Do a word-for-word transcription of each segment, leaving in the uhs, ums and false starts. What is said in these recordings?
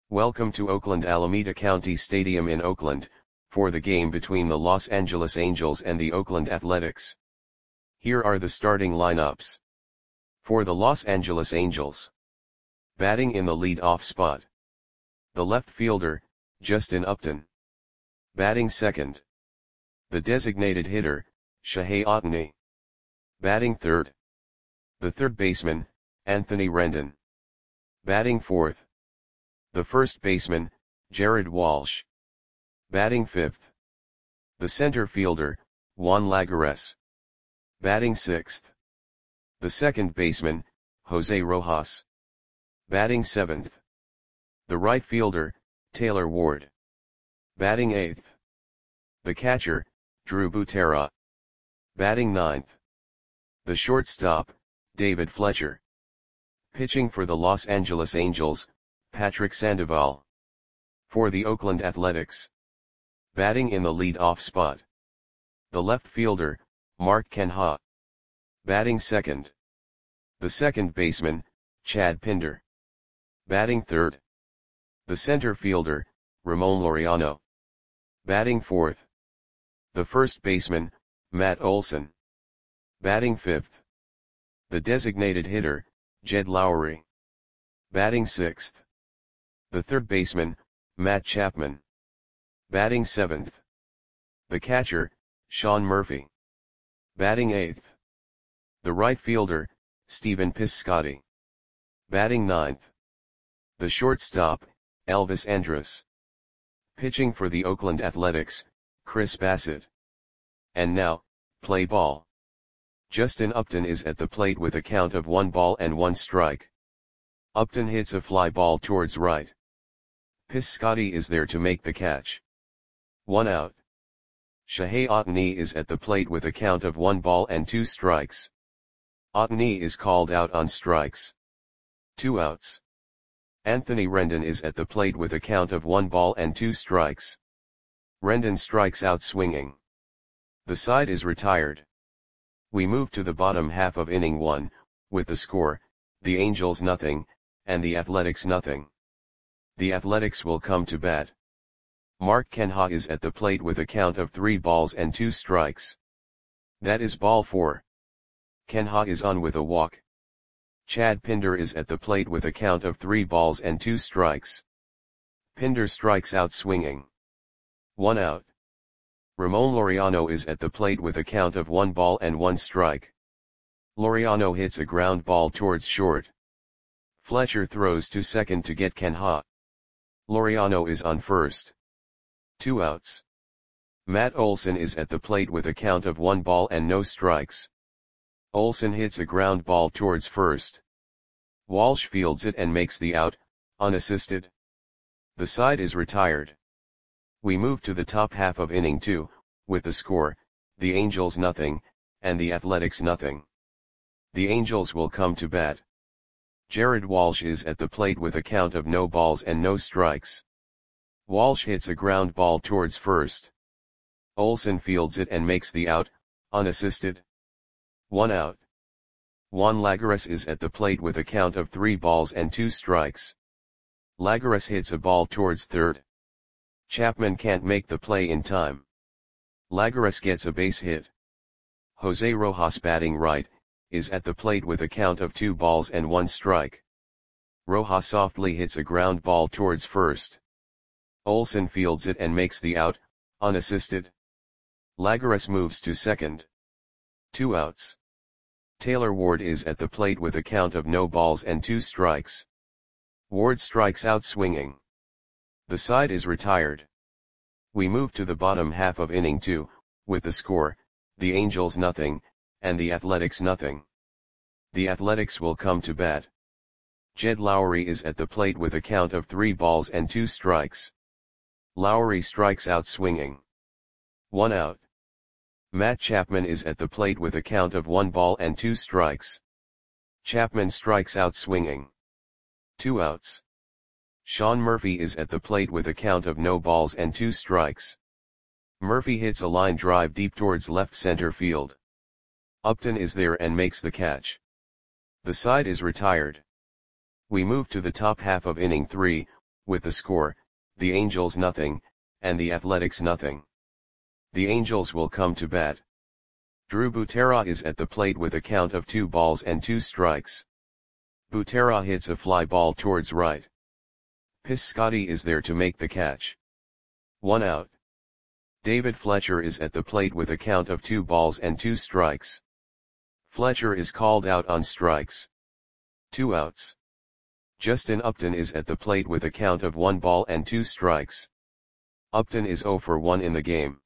Welcome to Oakland Alameda County Stadium in Oakland, for the game between the Los Angeles Angels and the Oakland Athletics. Here are the starting lineups. For the Los Angeles Angels. Batting in the lead-off spot. The left fielder, Justin Upton. Batting second. The designated hitter, Shohei Ohtani. Batting third. The third baseman, Anthony Rendon. Batting fourth. The first baseman, Jared Walsh. Batting fifth. The center fielder, Juan Lagares. Batting sixth. The second baseman, Jose Rojas. Batting seventh. The right fielder, Taylor Ward. Batting eighth. The catcher, Drew Butera. Batting ninth. The shortstop, David Fletcher. Pitching for the Los Angeles Angels, Patrick Sandoval. For the Oakland Athletics. Batting in the lead-off spot. The left fielder, Mark Canha. Batting second. The second baseman, Chad Pinder. Batting third. The center fielder, Ramon Laureano. Batting fourth. The first baseman, Matt Olson. Batting fifth. The designated hitter, Jed Lowrie. Batting sixth. The third baseman, Matt Chapman. Batting seventh. The catcher, Sean Murphy. Batting eighth. The right fielder, Stephen Piscotty. Batting ninth. The shortstop, Elvis Andrus. Pitching for the Oakland Athletics, Chris Bassett. And now, play ball. Justin Upton is at the plate with a count of one ball and one strike. Upton hits a fly ball towards right. Piscotty is there to make the catch. One out. Shohei Ohtani is at the plate with a count of one ball and two strikes. Ohtani is called out on strikes. Two outs. Anthony Rendon is at the plate with a count of one ball and two strikes. Rendon strikes out swinging. The side is retired. We move to the bottom half of inning one, with the score, the Angels nothing, and the Athletics nothing. The Athletics will come to bat. Mark Canha is at the plate with a count of three balls and two strikes. That is ball four. Canha is on with a walk. Chad Pinder is at the plate with a count of three balls and two strikes. Pinder strikes out swinging. One out. Ramon Laureano is at the plate with a count of one ball and one strike. Laureano hits a ground ball towards short. Fletcher throws to second to get Canha. Laureano is on first. Two outs. Matt Olson is at the plate with a count of one ball and no strikes. Olson hits a ground ball towards first. Walsh fields it and makes the out, unassisted. The side is retired. We move to the top half of inning two, with the score, the Angels nothing, and the Athletics nothing. The Angels will come to bat. Jared Walsh is at the plate with a count of no balls and no strikes. Walsh hits a ground ball towards first. Olson fields it and makes the out, unassisted. One out. Juan Lagares is at the plate with a count of three balls and two strikes. Lagares hits a ball towards third. Chapman can't make the play in time. Lagares gets a base hit. Jose Rojas, batting right, is at the plate with a count of two balls and one strike. Rojas softly hits a ground ball towards first. Olson fields it and makes the out, unassisted. Lagares moves to second. Two outs. Taylor Ward is at the plate with a count of no balls and two strikes. Ward strikes out swinging. The side is retired. We move to the bottom half of inning two, with the score, the Angels nothing, and the Athletics nothing. The Athletics will come to bat. Jed Lowrie is at the plate with a count of three balls and two strikes. Lowrie strikes out swinging. One out. Matt Chapman is at the plate with a count of one ball and two strikes. Chapman strikes out swinging. Two outs. Sean Murphy is at the plate with a count of no balls and two strikes. Murphy hits a line drive deep towards left center field. Upton is there and makes the catch. The side is retired. We move to the top half of inning three, with the score, the Angels nothing, and the Athletics nothing. The Angels will come to bat. Drew Butera is at the plate with a count of two balls and two strikes. Butera hits a fly ball towards right. Piscotty is there to make the catch. One out. David Fletcher is at the plate with a count of two balls and two strikes. Fletcher is called out on strikes. Two outs. Justin Upton is at the plate with a count of one ball and two strikes. Upton is zero for one in the game.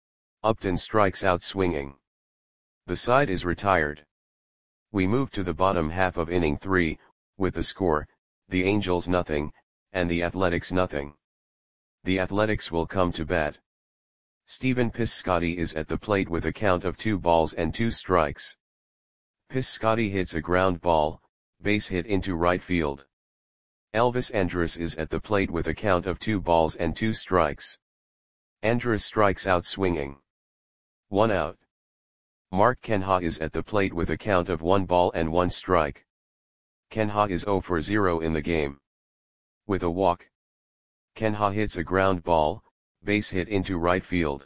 Upton strikes out swinging. The side is retired. We move to the bottom half of inning three, with the score, the Angels nothing, and the Athletics nothing. The Athletics will come to bat. Stephen Piscotty is at the plate with a count of two balls and two strikes. Piscotty hits a ground ball, base hit into right field. Elvis Andrus is at the plate with a count of two balls and two strikes. Andrus strikes out swinging. One out. Mark Kenha is at the plate with a count of one ball and one strike. Kenha is zero for zero in the game. With a walk. Kenha hits a ground ball, base hit into right field.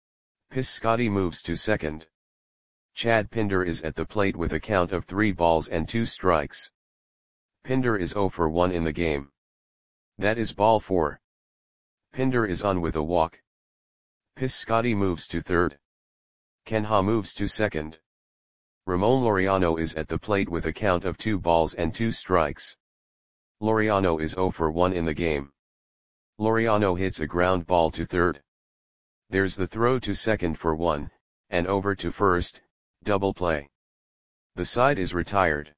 Piscotty moves to second. Chad Pinder is at the plate with a count of three balls and two strikes. Pinder is zero for one in the game. That is ball four. Pinder is on with a walk. Piscotty moves to third. Kenha moves to second. Ramon Laureano is at the plate with a count of two balls and two strikes. Laureano is zero for one in the game. Laureano hits a ground ball to third. There's the throw to second for one, and over to first, double play. The side is retired.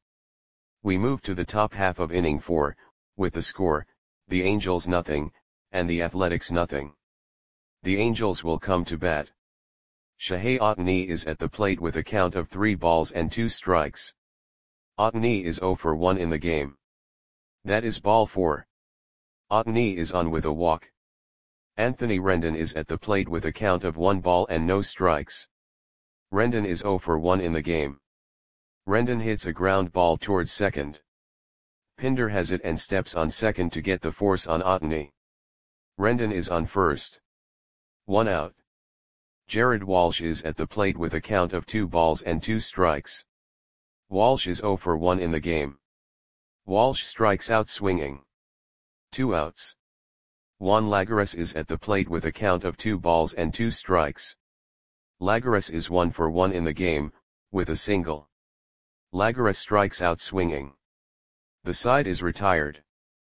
We move to the top half of inning four, with the score, the Angels nothing, and the Athletics nothing. The Angels will come to bat. Shohei Ohtani is at the plate with a count of three balls and two strikes. Ohtani is zero for one in the game. That is ball four. Ohtani is on with a walk. Anthony Rendon is at the plate with a count of one ball and no strikes. Rendon is zero for one in the game. Rendon hits a ground ball towards second. Pinder has it and steps on second to get the force on Ohtani. Rendon is on first. One out. Jared Walsh is at the plate with a count of two balls and two strikes. Walsh is zero for one in the game. Walsh strikes out swinging. Two outs. Juan Lagares is at the plate with a count of two balls and two strikes. Lagares is one for one in the game, with a single. Lagares strikes out swinging. The side is retired.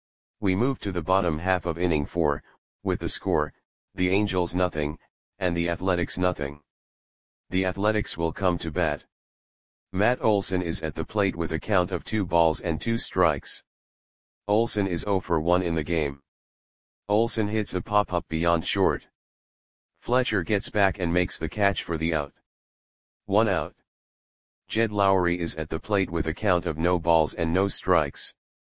We move to the bottom half of inning four, with the score, the Angels nothing, and the Athletics nothing. The Athletics will come to bat. Matt Olson is at the plate with a count of two balls and two strikes. Olson is zero for one in the game. Olson hits a pop-up beyond short. Fletcher gets back and makes the catch for the out. One out. Jed Lowry is at the plate with a count of no balls and no strikes.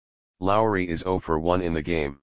Lowry is zero for one in the game.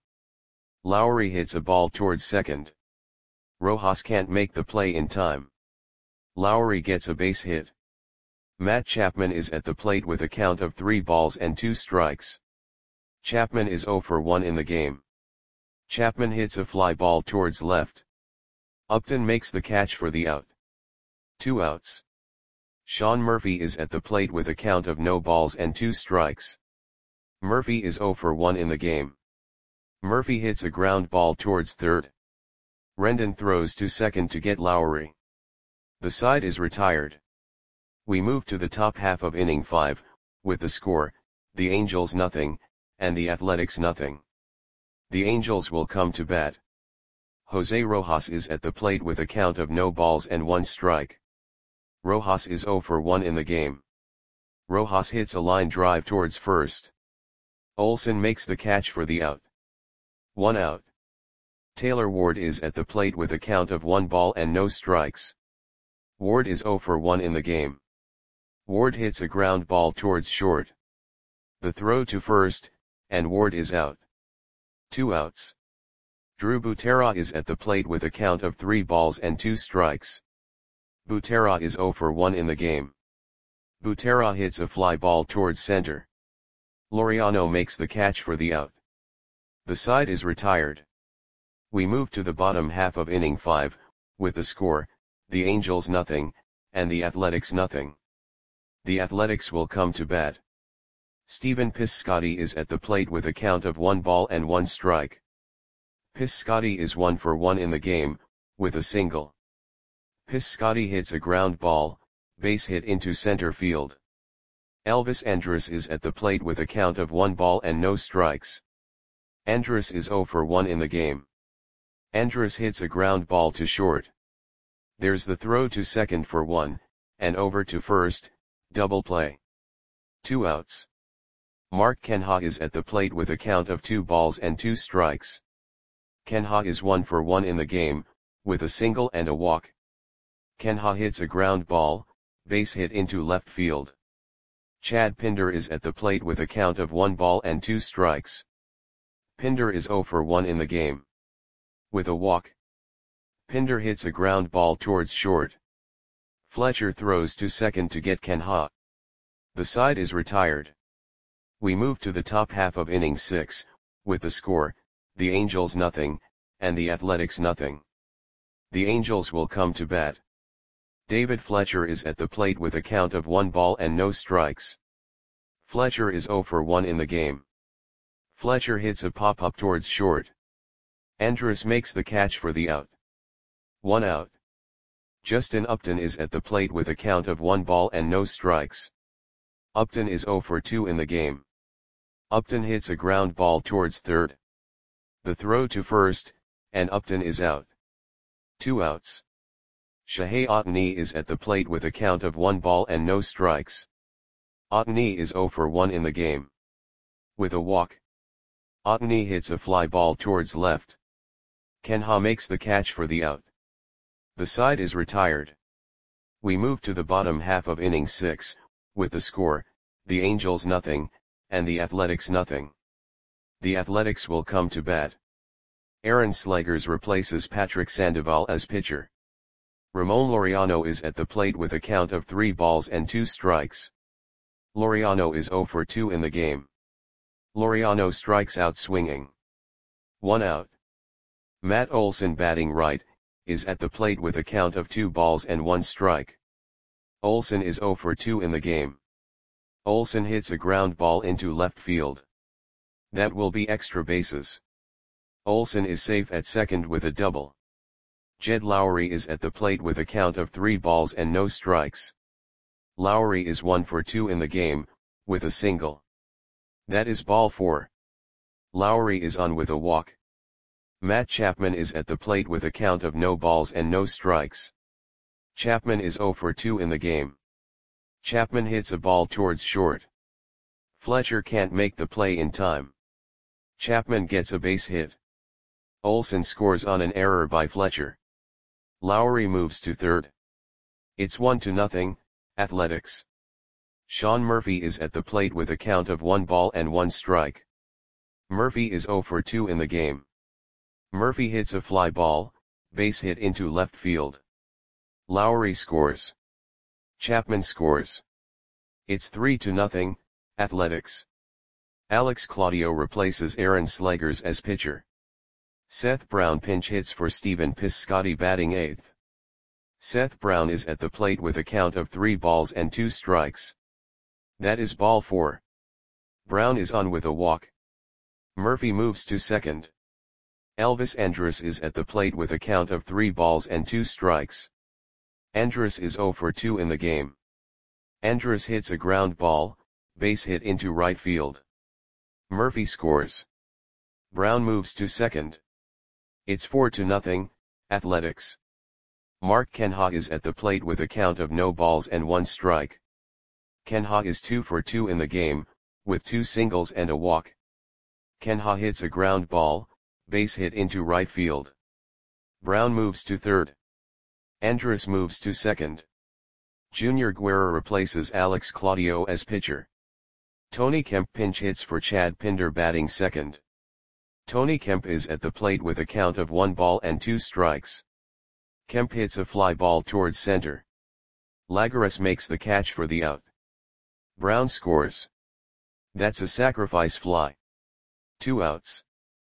Lowry hits a ball towards second. Rojas can't make the play in time. Lowry gets a base hit. Matt Chapman is at the plate with a count of three balls and two strikes. Chapman is zero for one in the game. Chapman hits a fly ball towards left. Upton makes the catch for the out. Two outs. Sean Murphy is at the plate with a count of no balls and two strikes. Murphy is zero for one in the game. Murphy hits a ground ball towards third. Rendon throws to second to get Lowry. The side is retired. We move to the top half of inning five, with the score, the Angels nothing, and the Athletics nothing. The Angels will come to bat. Jose Rojas is at the plate with a count of no balls and one strike. Rojas is zero for one in the game. Rojas hits a line drive towards first. Olson makes the catch for the out. One out. Taylor Ward is at the plate with a count of one ball and no strikes. Ward is zero for one in the game. Ward hits a ground ball towards short. The throw to first, and Ward is out. Two outs. Drew Butera is at the plate with a count of three balls and two strikes. Butera is zero for one in the game. Butera hits a fly ball towards center. Laureano makes the catch for the out. The side is retired. We move to the bottom half of inning five, with the score, the Angels nothing, and the Athletics nothing. The Athletics will come to bat. Stephen Piscotty is at the plate with a count of one ball and one strike. Piscotty is one for one in the game, with a single. Piscotty hits a ground ball, base hit into center field. Elvis Andrus is at the plate with a count of one ball and no strikes. Andrus is zero for one in the game. Andrus hits a ground ball to short. There's the throw to second for one, and over to first, double play. Two outs. Mark Canha is at the plate with a count of two balls and two strikes. Canha is one for one in the game, with a single and a walk. Canha hits a ground ball, base hit into left field. Chad Pinder is at the plate with a count of one ball and two strikes. Pinder is zero for one in the game. With a walk. Pinder hits a ground ball towards short. Fletcher throws to second to get Canha. The side is retired. We move to the top half of inning six, with the score, the Angels nothing, and the Athletics nothing. The Angels will come to bat. David Fletcher is at the plate with a count of one ball and no strikes. Fletcher is zero for one in the game. Fletcher hits a pop-up towards short. Andrus makes the catch for the out. One out. Justin Upton is at the plate with a count of one ball and no strikes. Upton is zero for two in the game. Upton hits a ground ball towards third. The throw to first, and Upton is out. Two outs. Shohei Ohtani is at the plate with a count of one ball and no strikes. Ohtani is zero for one in the game. With a walk. Ohtani hits a fly ball towards left. Canha makes the catch for the out. The side is retired. We move to the bottom half of inning six, with the score, the Angels nothing, and the Athletics nothing. The Athletics will come to bat. Aaron Slegers replaces Patrick Sandoval as pitcher. Ramon Laureano is at the plate with a count of three balls and two strikes. Laureano is zero for two in the game. Laureano strikes out swinging. One out. Matt Olson, batting right, is at the plate with a count of two balls and one strike. Olson is zero for two in the game. Olson hits a ground ball into left field. That will be extra bases. Olson is safe at second with a double. Jed Lowry is at the plate with a count of three balls and no strikes. Lowry is one for two in the game, with a single. That is ball four. Lowry is on with a walk. Matt Chapman is at the plate with a count of no balls and no strikes. Chapman is zero for two in the game. Chapman hits a ball towards short. Fletcher can't make the play in time. Chapman gets a base hit. Olson scores on an error by Fletcher. Lowry moves to third. It's one to nothing, Athletics. Sean Murphy is at the plate with a count of one ball and one strike. Murphy is zero for two in the game. Murphy hits a fly ball, base hit into left field. Lowry scores. Chapman scores. It's three to nothing, Athletics. Alex Claudio replaces Aaron Slegers as pitcher. Seth Brown pinch hits for Stephen Piscotty, batting eighth. Seth Brown is at the plate with a count of three balls and two strikes. That is ball four. Brown is on with a walk. Murphy moves to second. Elvis Andrus is at the plate with a count of three balls and two strikes. Andrus is zero for two in the game. Andrus hits a ground ball, base hit into right field. Murphy scores. Brown moves to second. It's four to nothing, Athletics. Mark Canha is at the plate with a count of no balls and one strike. Canha is two for two in the game, with two singles and a walk. Canha hits a ground ball, base hit into right field. Brown moves to third. Andrus moves to second. Junior Guerra replaces Alex Claudio as pitcher. Tony Kemp pinch hits for Chad Pinder, batting second. Tony Kemp is at the plate with a count of one ball and two strikes. Kemp hits a fly ball towards center. Lagares makes the catch for the out. Brown scores. That's a sacrifice fly. Two outs.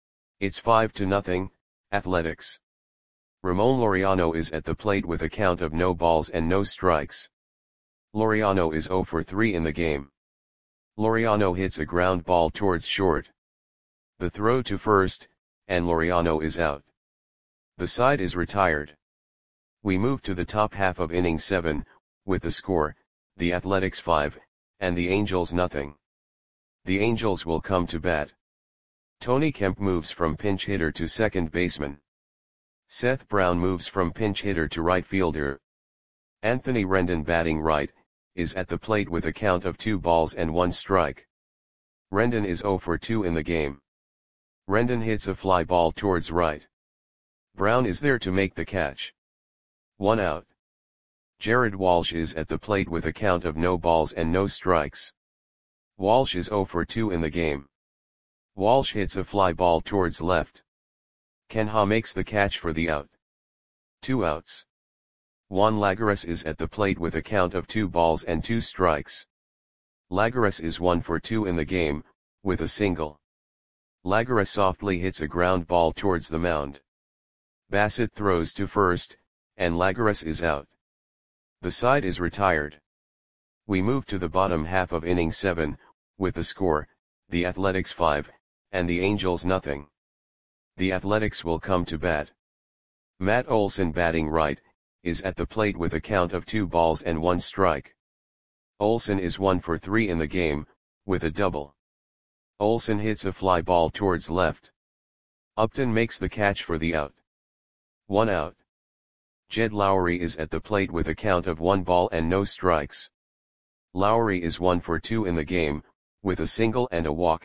It's five to nothing, Athletics. Ramon Laureano is at the plate with a count of no balls and no strikes. Laureano is zero for three in the game. Laureano hits a ground ball towards short. The throw to first, and Laureano is out. The side is retired. We move to the top half of inning seven, with the score, the Athletics five, and the Angels nothing. The Angels will come to bat. Tony Kemp moves from pinch hitter to second baseman. Seth Brown moves from pinch hitter to right fielder. Anthony Rendon, batting right, is at the plate with a count of two balls and one strike. Rendon is zero for two in the game. Rendon hits a fly ball towards right. Brown is there to make the catch. One out. Jared Walsh is at the plate with a count of no balls and no strikes. Walsh is zero for two in the game. Walsh hits a fly ball towards left. Ken Ha makes the catch for the out. Two outs. Juan Lagares is at the plate with a count of two balls and two strikes. Lagares is one for two in the game, with a single. Lagares softly hits a ground ball towards the mound. Bassett throws to first, and Lagares is out. The side is retired. We move to the bottom half of inning seven, with the score, the Athletics five, and the Angels nothing. The Athletics will come to bat. Matt Olson, batting right, is at the plate with a count of two balls and one strike. Olson is one for three in the game, with a double. Olson hits a fly ball towards left. Upton makes the catch for the out. One out. Jed Lowry is at the plate with a count of one ball and no strikes. Lowry is one for two in the game, with a single and a walk.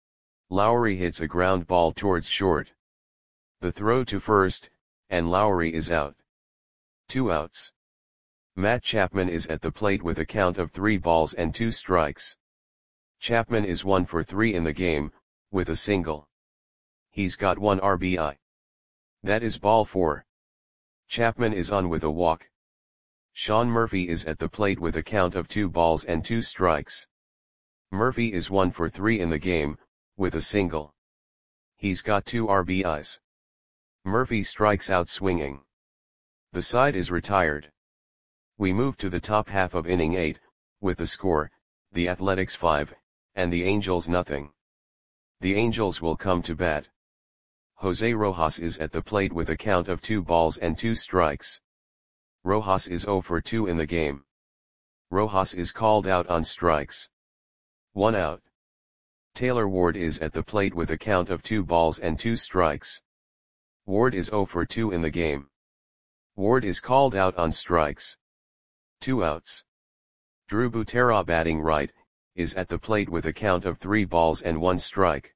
Lowry hits a ground ball towards short. The throw to first, and Lowry is out. Two outs. Matt Chapman is at the plate with a count of three balls and two strikes. Chapman is one for three in the game, with a single. He's got one R B I. That is ball four. Chapman is on with a walk. Sean Murphy is at the plate with a count of two balls and two strikes. Murphy is one for three in the game, with a single. He's got two R B Is. Murphy strikes out swinging. The side is retired. We move to the top half of inning eight, with the score, the Athletics five, and the Angels nothing. The Angels will come to bat. Jose Rojas is at the plate with a count of two balls and two strikes. Rojas is zero for two in the game. Rojas is called out on strikes. One out. Taylor Ward is at the plate with a count of two balls and two strikes. Ward is zero for two in the game. Ward is called out on strikes. Two outs. Drew Butera, batting right, is at the plate with a count of three balls and one strike.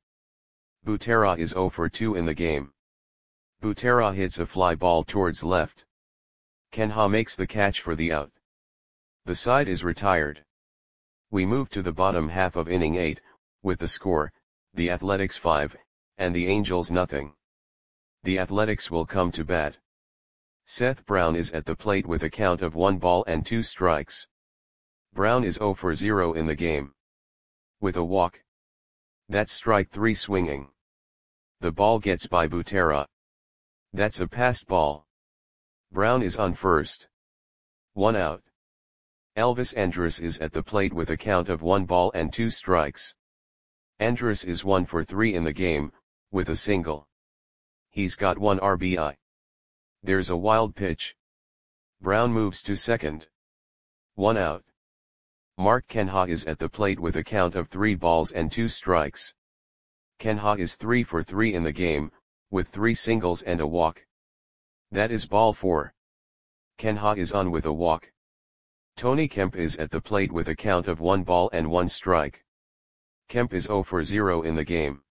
Butera is zero for two in the game. Butera hits a fly ball towards left. Ken Ha makes the catch for the out. The side is retired. We move to the bottom half of inning eight, with the score, the Athletics five, and the Angels nothing. The Athletics will come to bat. Seth Brown is at the plate with a count of one ball and two strikes. Brown is zero for zero in the game. With a walk. That's strike three swinging. The ball gets by Butera. That's a passed ball. Brown is on first. One out. Elvis Andrus is at the plate with a count of one ball and two strikes. Andrus is one for three in the game, with a single. He's got one R B I. There's a wild pitch. Brown moves to second. One out. Mark Canha is at the plate with a count of three balls and two strikes. Canha is three for three in the game, with three singles and a walk. That is ball four. Canha is on with a walk. Tony Kemp is at the plate with a count of one ball and one strike. Kemp is zero for zero in the game.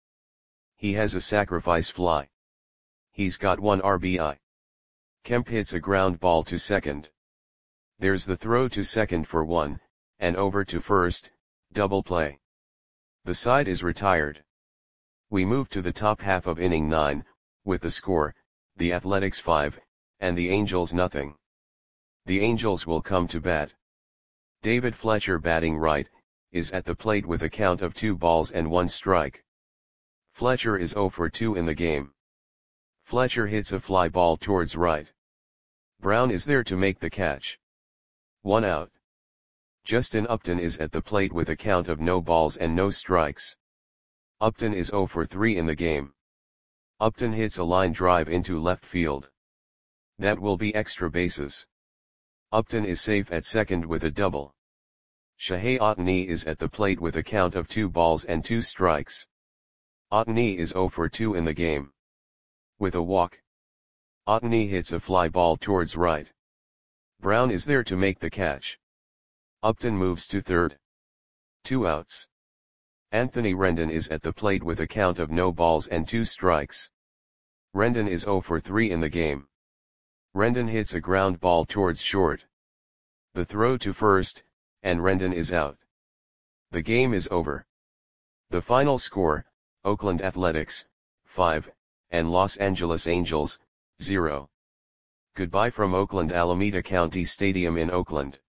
He has a sacrifice fly. He's got one R B I. Kemp hits a ground ball to second. There's the throw to second for one, and over to first, double play. The side is retired. We move to the top half of inning nine, with the score, the Athletics five, and the Angels nothing. The Angels will come to bat. David Fletcher, batting right, is at the plate with a count of two balls and one strike. Fletcher is zero for two in the game. Fletcher hits a fly ball towards right. Brown is there to make the catch. One out. Justin Upton is at the plate with a count of no balls and no strikes. Upton is zero for three in the game. Upton hits a line drive into left field. That will be extra bases. Upton is safe at second with a double. Shohei Ohtani is at the plate with a count of two balls and two strikes. Ohtani is zero for two in the game. With a walk. Ohtani hits a fly ball towards right. Brown is there to make the catch. Upton moves to third. Two outs. Anthony Rendon is at the plate with a count of no balls and two strikes. Rendon is zero for three in the game. Rendon hits a ground ball towards short. The throw to first, and Rendon is out. The game is over. The final score, Oakland Athletics, five, and Los Angeles Angels, zero. Goodbye from Oakland Alameda County Stadium in Oakland.